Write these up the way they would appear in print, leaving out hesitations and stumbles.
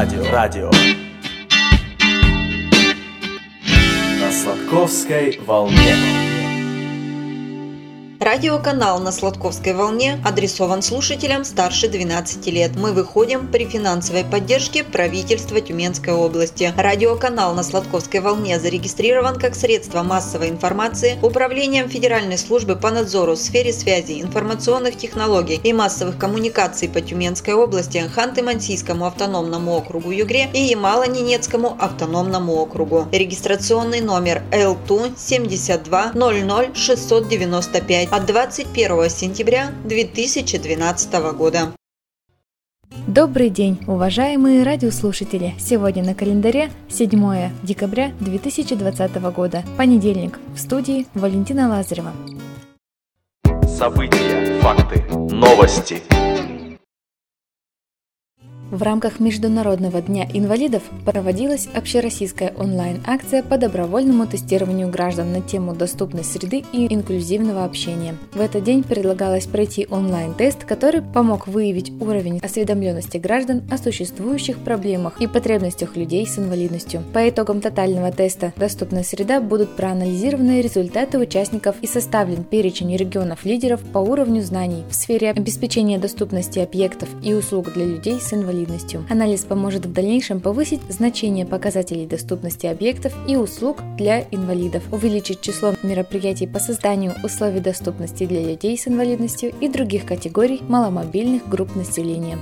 Радио. На Сладковской волне. Радиоканал на Сладковской волне адресован слушателям старше 12 лет. Мы выходим при финансовой поддержке правительства Тюменской области. Радиоканал на Сладковской волне зарегистрирован как средство массовой информации Управлением Федеральной службы по надзору в сфере связи, информационных технологий и массовых коммуникаций по Тюменской области, Ханты-Мансийскому автономному округу Югре и Ямало-Ненецкому автономному округу. Регистрационный номер ЛТУ 72 00 695 от 21 сентября 2012 года. Добрый день, уважаемые радиослушатели! Сегодня на календаре 7 декабря 2020 года, понедельник. В студии Валентина Лазарева. События, факты, новости. В рамках Международного дня инвалидов проводилась общероссийская онлайн-акция по добровольному тестированию граждан на тему доступной среды и инклюзивного общения. В этот день предлагалось пройти онлайн-тест, который помог выявить уровень осведомленности граждан о существующих проблемах и потребностях людей с инвалидностью. По итогам тотального теста «Доступная среда» будут проанализированы результаты участников и составлен перечень регионов-лидеров по уровню знаний в сфере обеспечения доступности объектов и услуг для людей с инвалидностью. Анализ поможет в дальнейшем повысить значение показателей доступности объектов и услуг для инвалидов, увеличить число мероприятий по созданию условий доступности для людей с инвалидностью и других категорий маломобильных групп населения.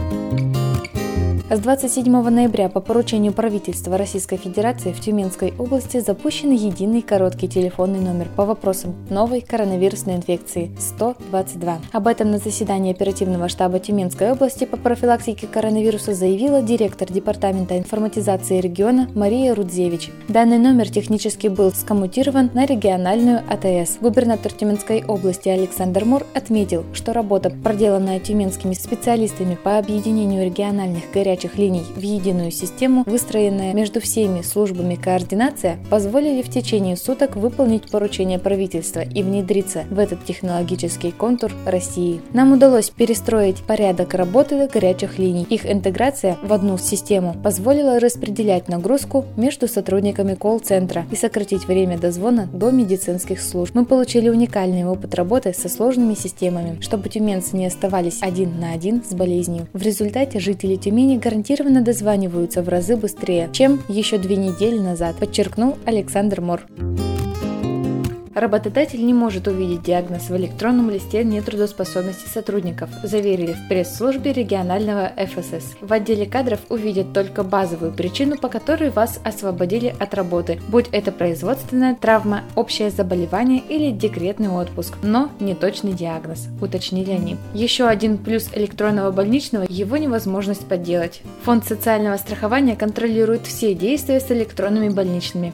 С 27 ноября по поручению правительства Российской Федерации в Тюменской области запущен единый короткий телефонный номер по вопросам новой коронавирусной инфекции 122. Об этом на заседании оперативного штаба Тюменской области по профилактике коронавируса заявила директор департамента информатизации региона Мария Рудзевич. Данный номер технически был скоммутирован на региональную АТС. Губернатор Тюменской области Александр Мур отметил, что работа, проделанная тюменскими специалистами по объединению региональных горячих линий в единую систему, выстроенная между всеми службами координация, позволили в течение суток выполнить поручение правительства и внедриться в этот технологический контур России. Нам удалось перестроить порядок работы горячих линий. Их интеграция в одну систему позволила распределять нагрузку между сотрудниками колл-центра и сократить время дозвона до медицинских служб. Мы получили уникальный опыт работы со сложными системами, чтобы тюменцы не оставались один на один с болезнью. В результате жители Тюмени гарантированно дозваниваются в разы быстрее, чем еще 2 недели назад, подчеркнул Александр Мор. Работодатель не может увидеть диагноз в электронном листе нетрудоспособности сотрудников, заверили в пресс-службе регионального ФСС. В отделе кадров увидят только базовую причину, по которой вас освободили от работы, будь это производственная травма, общее заболевание или декретный отпуск, но не точный диагноз, уточнили они. Еще один плюс электронного больничного – его невозможность подделать. Фонд социального страхования контролирует все действия с электронными больничными.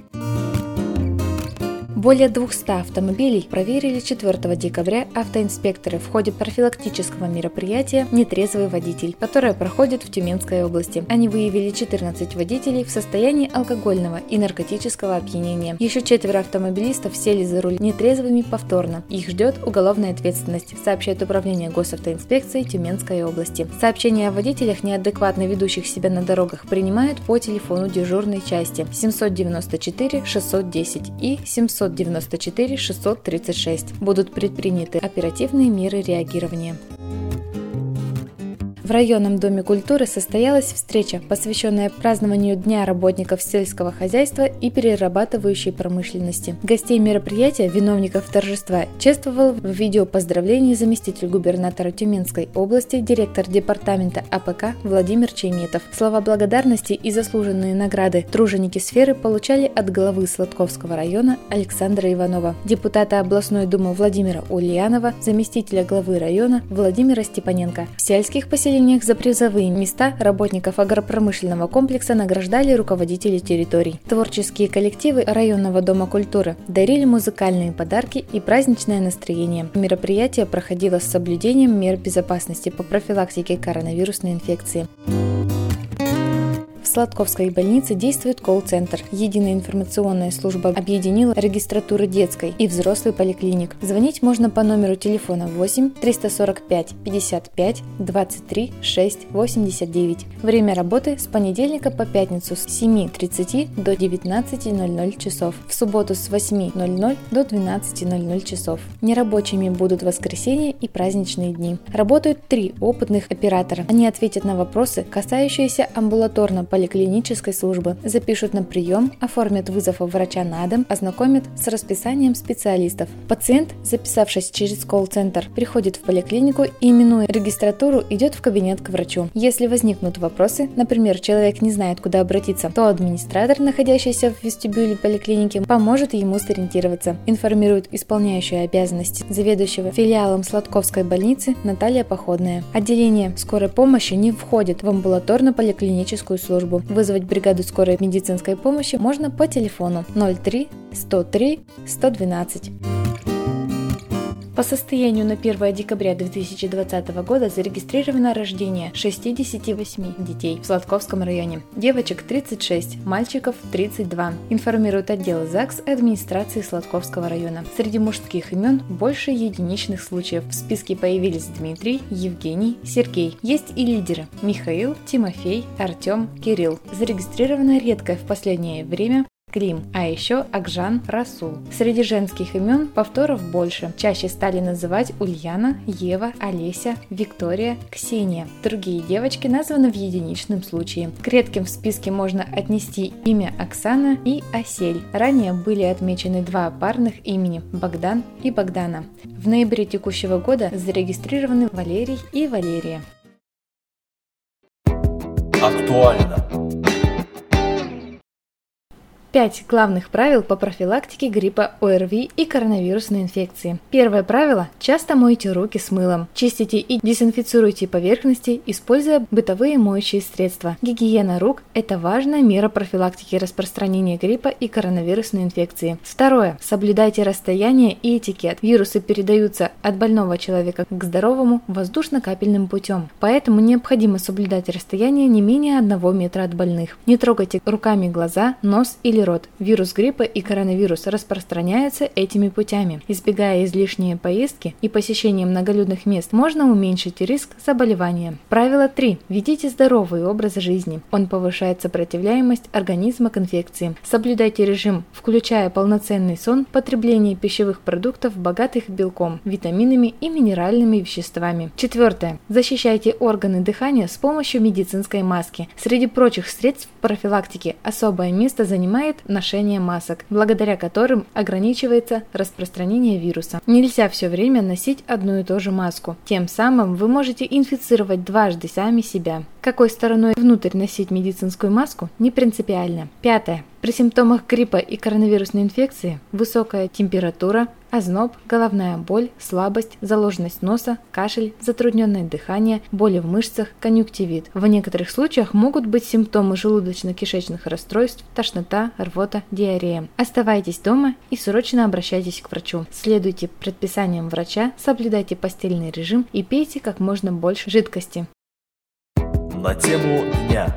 Более 200 автомобилей проверили 4 декабря автоинспекторы в ходе профилактического мероприятия «Нетрезвый водитель», которое проходит в Тюменской области. Они выявили 14 водителей в состоянии алкогольного и наркотического опьянения. Еще 4 автомобилистов сели за руль нетрезвыми повторно. Их ждет уголовная ответственность, сообщает Управление госавтоинспекции Тюменской области. Сообщения о водителях, неадекватно ведущих себя на дорогах, принимают по телефону дежурной части 794 610 и 794 636. Будут предприняты оперативные меры реагирования. В районном доме культуры состоялась встреча, посвященная празднованию Дня работников сельского хозяйства и перерабатывающей промышленности. Гостей мероприятия, виновников торжества, чествовал в видео поздравлений заместитель губернатора Тюменской области, директор департамента АПК Владимир Чайметов. Слова благодарности и заслуженные награды труженики сферы получали от главы Сладковского района Александра Иванова, депутата областной думы Владимира Ульянова, заместителя главы района Владимира Степаненко. В сельских поселениях за призовые места работников агропромышленного комплекса награждали руководители территорий. Творческие коллективы районного дома культуры дарили музыкальные подарки и праздничное настроение. Мероприятие проходило с соблюдением мер безопасности по профилактике коронавирусной инфекции. В Сладковской больнице действует колл-центр. Единая информационная служба объединила регистратуры детской и взрослой поликлиник. Звонить можно по номеру телефона 8 345 55 23 6 89. Время работы с понедельника по пятницу с 7:30 до 19:00 часов. В субботу с 8:00 до 12:00 часов. Нерабочими будут воскресенья и праздничные дни. Работают 3 опытных оператора. Они ответят на вопросы, касающиеся амбулаторно-поликлинической службы, запишут на прием, оформят вызов врача на дом, ознакомят с расписанием специалистов. Пациент, записавшись через колл-центр, приходит в поликлинику и, минуя регистратуру, идет в кабинет к врачу. Если возникнут вопросы, например, человек не знает, куда обратиться, то администратор, находящийся в вестибюле поликлиники, поможет ему сориентироваться. Информирует исполняющая обязанности заведующего филиалом Сладковской больницы Наталья Походная. Отделение скорой помощи не входит в амбулаторно-поликлиническую службу. Вызвать бригаду скорой медицинской помощи можно по телефону 03 103 112. По состоянию на 1 декабря 2020 года зарегистрировано рождение 68 детей в Сладковском районе. Девочек 36, мальчиков 32. Информирует отдел ЗАГС администрации Сладковского района. Среди мужских имен больше единичных случаев. В списке появились Дмитрий, Евгений, Сергей. Есть и лидеры: Михаил, Тимофей, Артем, Кирилл. Зарегистрировано редкое в последнее время Клим, а еще Акжан, Расул. Среди женских имен повторов больше. Чаще стали называть Ульяна, Ева, Олеся, Виктория, Ксения. Другие девочки названы в единичном случае. К редким в списке можно отнести имя Оксана и Асель. Ранее были отмечены 2 парных имени – Богдан и Богдана. В ноябре текущего года зарегистрированы Валерий и Валерия. Актуально. 5 главных правил по профилактике гриппа, ОРВИ и коронавирусной инфекции. Первое правило – часто мойте руки с мылом. Чистите и дезинфицируйте поверхности, используя бытовые моющие средства. Гигиена рук – это важная мера профилактики распространения гриппа и коронавирусной инфекции. Второе – соблюдайте расстояние и этикет. Вирусы передаются от больного человека к здоровому воздушно-капельным путем. Поэтому необходимо соблюдать расстояние не менее 1 метра от больных. Не трогайте руками глаза, нос или рот. Вирус гриппа и коронавирус распространяются этими путями. Избегая излишние поездки и посещения многолюдных мест, можно уменьшить риск заболевания. Правило 3. Ведите здоровый образ жизни. Он повышает сопротивляемость организма к инфекции. Соблюдайте режим, включая полноценный сон, потребление пищевых продуктов, богатых белком, витаминами и минеральными веществами. Четвертое. Защищайте органы дыхания с помощью медицинской маски. Среди прочих средств профилактики особое место занимает ношение масок, благодаря которым ограничивается распространение вируса. Нельзя все время носить одну и ту же маску. Тем самым вы можете инфицировать дважды сами себя. Какой стороной внутрь носить медицинскую маску – не принципиально. Пятое. При симптомах гриппа и коронавирусной инфекции высокая температура, озноб, головная боль, слабость, заложенность носа, кашель, затрудненное дыхание, боли в мышцах, конъюнктивит. В некоторых случаях могут быть симптомы желудочно-кишечных расстройств, тошнота, рвота, диарея. Оставайтесь дома и срочно обращайтесь к врачу. Следуйте предписаниям врача, соблюдайте постельный режим и пейте как можно больше жидкости. На тему дня.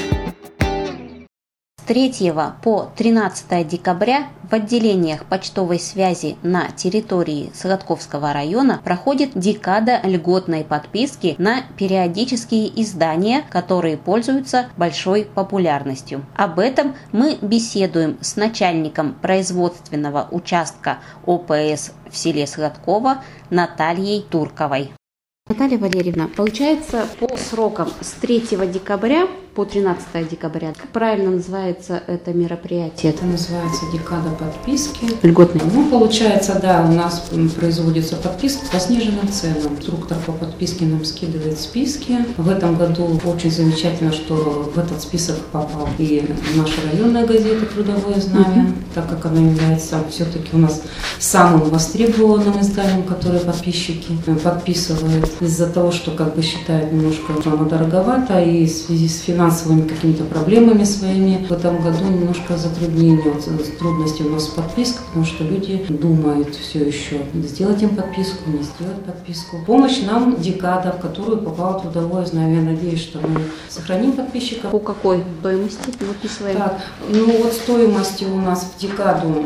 С 3 по 13 декабря в отделениях почтовой связи на территории Сладковского района проходит декада льготной подписки на периодические издания, которые пользуются большой популярностью. Об этом мы беседуем с начальником производственного участка ОПС в селе Сладково Натальей Турковой. Наталья Валерьевна, получается, по срокам с 3 декабря по 13 декабря, как правильно называется это мероприятие? Это называется декада подписки. Льготный. Получается, да, у нас производится подписка по сниженным ценам. Инструктор по подписке нам скидывает списки. В этом году очень замечательно, что в этот список попал и наша районная газета «Трудовое знамя», так как она является все-таки у нас самым востребованным изданием, которое подписчики подписывают. Из-за того, что считают немножко оно дороговато, и в связи с финансовым финансовыми какими-то проблемами своими. В этом году немножко затруднения, трудности у нас с подпиской, потому что люди думают все еще, сделать им подписку, не сделать подписку. Помощь нам декада, в которую попало трудовое знамя. Я надеюсь, что мы сохраним подписчиков. По какой стоимости выписываем? Так, стоимости у нас в декаду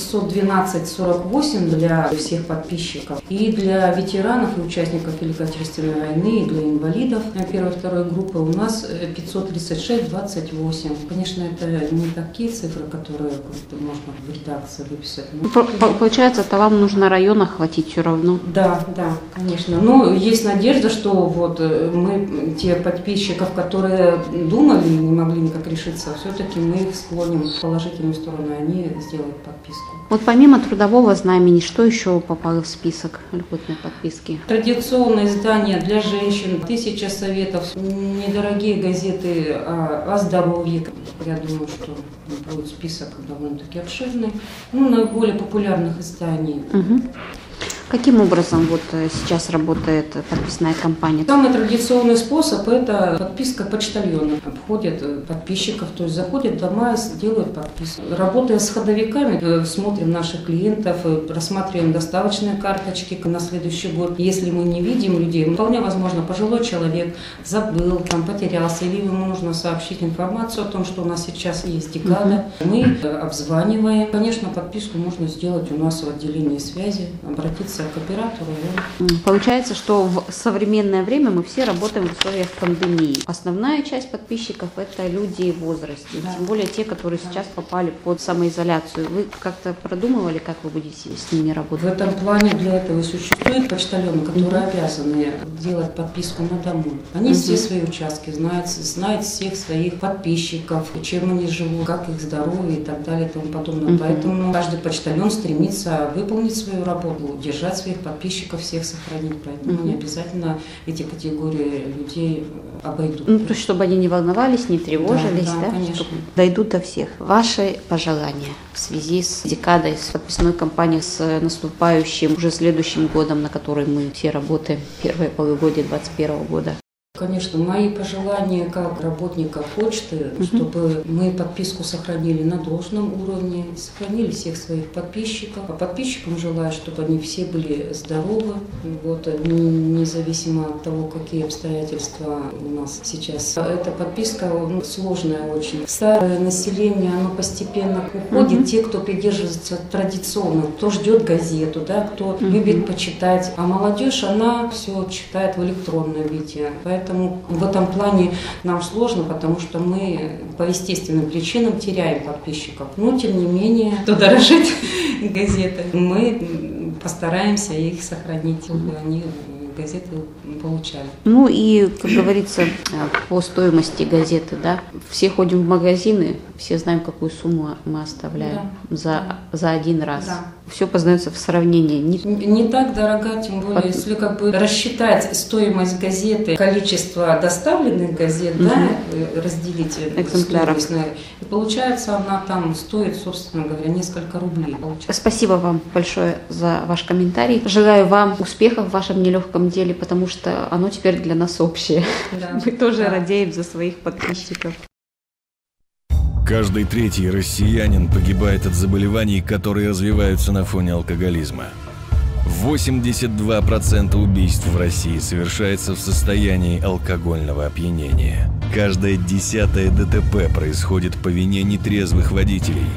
612,48 для всех подписчиков. И для ветеранов и участников Великой Отечественной войны, и для инвалидов первой и второй группы у нас 536,28. Конечно, это не такие цифры, которые можно в редакции выписать. Получается, это вам нужно район охватить все равно? Да, конечно. Но есть надежда, что вот мы, те подписчиков, которые думали и не могли никак решиться, все-таки мы их склоним в положительную сторону, и они сделают подписку. Вот помимо трудового знамени, что еще попало в список льготной подписки? Традиционные издания для женщин, 1000 советов, недорогие газеты о здоровье. Я думаю, что будет список довольно-таки обширный. Наиболее популярных изданий. Угу. Каким образом вот сейчас работает подписная кампания? Самый традиционный способ – это подписка почтальона. Обходят подписчиков, то есть заходят в дома, делают подписку. Работая с ходовиками, смотрим наших клиентов, рассматриваем доставочные карточки на следующий год. Если мы не видим людей, вполне возможно, пожилой человек забыл, потерялся, или ему нужно сообщить информацию о том, что у нас сейчас есть декада. Мы обзваниваем. Конечно, подписку можно сделать у нас в отделении связи, обратиться к оператору. Получается, что в современное время мы все работаем в условиях пандемии. Основная часть подписчиков – это люди в возрасте, тем более те, которые сейчас попали под самоизоляцию. Вы как-то продумывали, как вы будете с ними работать? В этом плане для этого и существуют почтальоны, которые обязаны делать подписку на дому. Они все свои участки знают всех своих подписчиков, чем они живут, как их здоровье и так далее и тому подобное. Поэтому каждый почтальон стремится выполнить свою работу, держать своих подписчиков, всех сохранить. Поэтому не обязательно эти категории людей обойдут. То есть, чтобы они не волновались, не тревожились, да? Конечно. Чтобы дойдут до всех. Ваши пожелания в связи с декадой, с подписной кампанией, с наступающим уже следующим годом, на который мы все работаем, первое полугодие 2021 года? Конечно, мои пожелания как работника почты, чтобы мы подписку сохранили на должном уровне, сохранили всех своих подписчиков. А подписчикам желаю, чтобы они все были здоровы, независимо от того, какие обстоятельства у нас сейчас. Эта подписка сложная очень. Старое население, оно постепенно уходит. Те, кто придерживается традиционно, кто ждет газету, кто любит почитать. А молодежь, она все читает в электронном виде. Поэтому в этом плане нам сложно, потому что мы по естественным причинам теряем подписчиков. Но, тем не менее, кто дорожит газетой, мы постараемся их сохранить, чтобы они газеты получали. И, как говорится, по стоимости газеты, все ходим в магазины, все знаем, какую сумму мы оставляем за один раз. Да. Все познается в сравнении. Не так дорого, тем более, если рассчитать стоимость газеты, количество доставленных газет, разделить экземпляров. стоимость, и получается, она там стоит, собственно говоря, несколько рублей. Спасибо вам большое за ваш комментарий. Желаю вам успехов в вашем нелегком деле, потому что оно теперь для нас общее. Да. Мы тоже радеем за своих подписчиков. Каждый третий россиянин погибает от заболеваний, которые развиваются на фоне алкоголизма. 82% убийств в России совершается в состоянии алкогольного опьянения. Каждое 10-е ДТП происходит по вине нетрезвых водителей.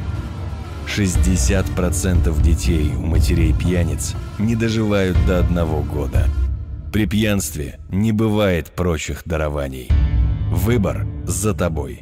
60% детей у матерей-пьяниц не доживают до 1 года. При пьянстве не бывает прочих дарований. Выбор за тобой.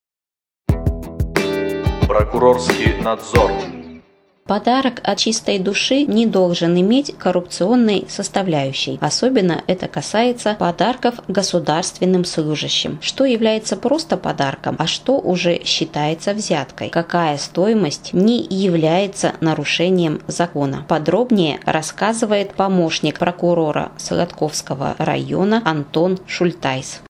Прокурорский надзор. Подарок от чистой души не должен иметь коррупционной составляющей. Особенно это касается подарков государственным служащим. Что является просто подарком, а что уже считается взяткой? Какая стоимость не является нарушением закона? Подробнее рассказывает помощник прокурора Сладковского района Антон Шультайс.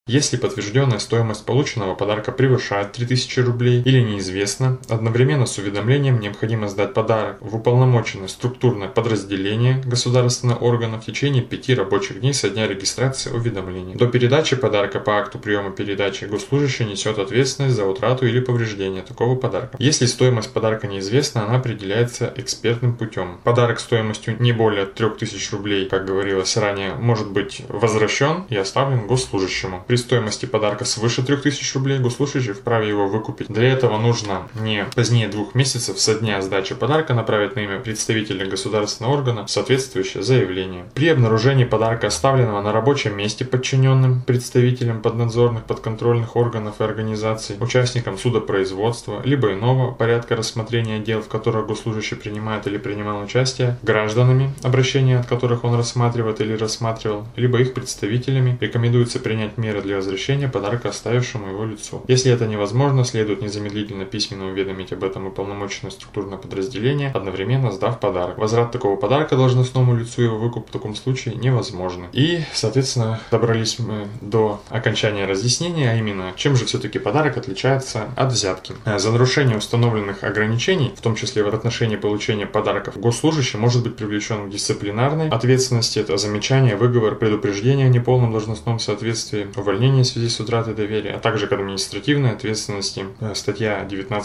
Если подтвержденная стоимость полученного подарка превышает 3000 рублей или неизвестна, одновременно с уведомлением необходимо сдать подарок в уполномоченное структурное подразделение государственного органа в течение 5 рабочих дней со дня регистрации уведомления. До передачи подарка по акту приема передачи госслужащий несет ответственность за утрату или повреждение такого подарка. Если стоимость подарка неизвестна, она определяется экспертным путем. Подарок стоимостью не более 3000 рублей, как говорилось ранее, может быть возвращен и оставлен госслужащему. При стоимости подарка свыше 3000 рублей госслужащий вправе его выкупить. Для этого нужно не позднее 2 месяцев со дня сдачи подарка направить на имя представителя государственного органа соответствующее заявление. При обнаружении подарка, оставленного на рабочем месте подчиненным представителям поднадзорных, подконтрольных органов и организаций, участникам судопроизводства, либо иного порядка рассмотрения дел, в которых госслужащий принимает или принимал участие, гражданами, обращения от которых он рассматривает или рассматривал, либо их представителями, рекомендуется принять меры для возвращения подарка оставившему его лицу. Если это невозможно, следует незамедлительно письменно уведомить об этом уполномоченное структурное подразделение, одновременно сдав подарок. Возврат такого подарка должностному лицу и его выкуп в таком случае невозможно. И, соответственно, добрались мы до окончания разъяснения, а именно, чем же все-таки подарок отличается от взятки. За нарушение установленных ограничений, в том числе в отношении получения подарков, госслужащий может быть привлечен к дисциплинарной ответственности. Это замечание, выговор, предупреждение о неполном должностном соответствии, увольнение в связи с утратой доверия, а также к административной ответственности, статья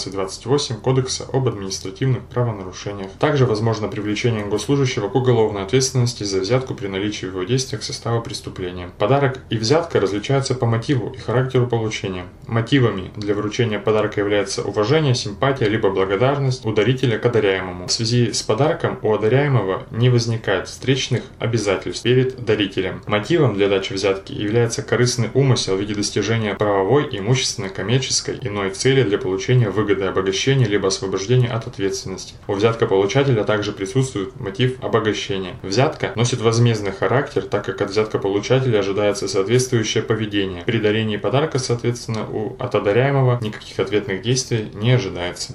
1928 Кодекса об административных правонарушениях. Также возможно привлечение госслужащего к уголовной ответственности за взятку при наличии в его действиях состава преступления. Подарок и взятка различаются по мотиву и характеру получения. Мотивами для вручения подарка является уважение, симпатия либо благодарность у дарителя к одаряемому. В связи с подарком у одаряемого не возникает встречных обязательств перед дарителем. Мотивом для дачи взятки является корыстный умысел в виде достижения правовой, имущественной, коммерческой, иной цели для получения выгоды, обогащения либо освобождения от ответственности. У взяткополучателя также присутствует мотив обогащения. Взятка носит возмездный характер, так как от взяткополучателя ожидается соответствующее поведение. При дарении подарка, соответственно, от одаряемого никаких ответных действий не ожидается.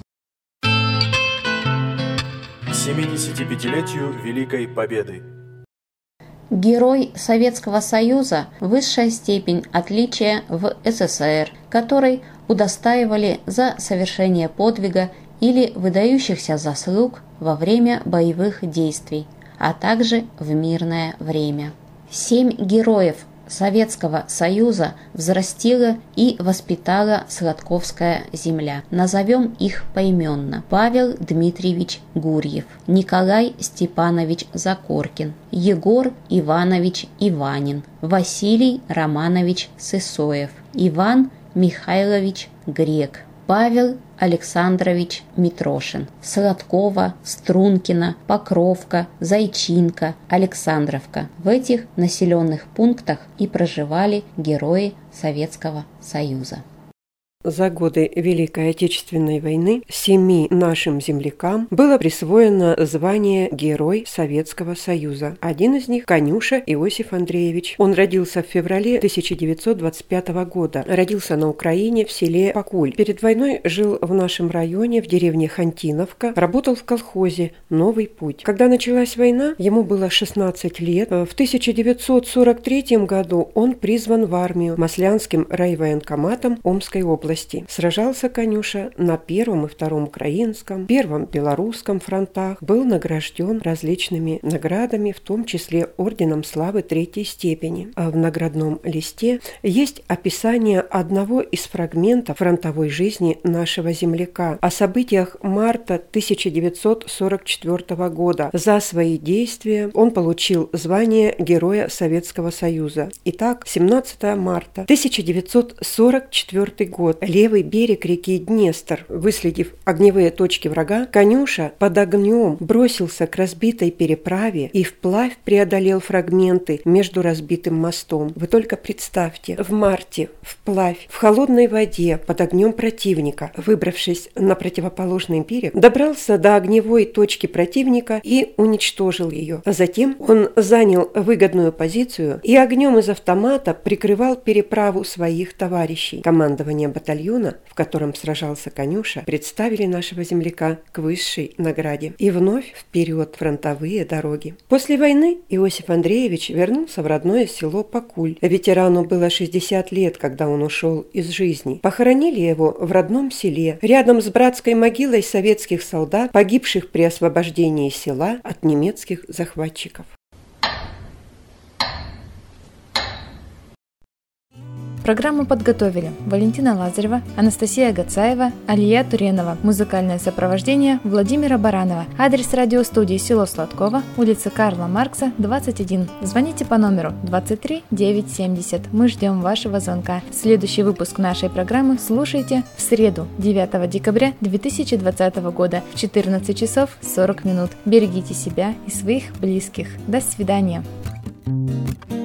75-летию Великой Победы. Герой Советского Союза – высшая степень отличия в СССР, который удостаивали за совершение подвига или выдающихся заслуг во время боевых действий, а также в мирное время. 7 героев Советского Союза взрастила и воспитала Сладковская земля. Назовем их поименно. Павел Дмитриевич Гурьев, Николай Степанович Закоркин, Егор Иванович Иванин, Василий Романович Сысоев, Иван Михайлович Грек, Павел Александрович Митрошин, Сладкова, Стрункина, Покровка, Зайчинка, Александровка. В этих населенных пунктах и проживали герои Советского Союза. За годы Великой Отечественной войны 7 нашим землякам было присвоено звание Герой Советского Союза. Один из них – Конюша Иосиф Андреевич. Он родился в феврале 1925 года. Родился на Украине в селе Покуль. Перед войной жил в нашем районе, в деревне Хантиновка. Работал в колхозе «Новый путь». Когда началась война, ему было 16 лет. В 1943 году он призван в армию Маслянским райвоенкоматом Омской области. Сражался Конюша на Первом и Втором Украинском, Первом Белорусском фронтах, был награжден различными наградами, в том числе Орденом Славы Третьей степени. А в наградном листе есть описание одного из фрагментов фронтовой жизни нашего земляка о событиях марта 1944 года. За свои действия он получил звание Героя Советского Союза. Итак, 17 марта 1944 год. Левый берег реки Днестр. Выследив огневые точки врага, Конюша под огнем бросился к разбитой переправе и вплавь преодолел фрагменты между разбитым мостом. Вы только представьте, в марте вплавь, в холодной воде, под огнем противника, выбравшись на противоположный берег, добрался до огневой точки противника и уничтожил ее. А затем он занял выгодную позицию и огнем из автомата прикрывал переправу своих товарищей. Командование батальона батальона, в котором сражался Конюша, представили нашего земляка к высшей награде. И вновь вперед фронтовые дороги. После войны Иосиф Андреевич вернулся в родное село Покуль. Ветерану было 60 лет, когда он ушел из жизни. Похоронили его в родном селе, рядом с братской могилой советских солдат, погибших при освобождении села от немецких захватчиков. Программу подготовили Валентина Лазарева, Анастасия Гацаева, Алия Туренова. Музыкальное сопровождение Владимира Баранова. Адрес радиостудии село Сладково, улица Карла Маркса, 21. Звоните по номеру 23 970. Мы ждем вашего звонка. Следующий выпуск нашей программы слушайте в среду, 9 декабря 2020 года в 14 часов 40 минут. Берегите себя и своих близких. До свидания.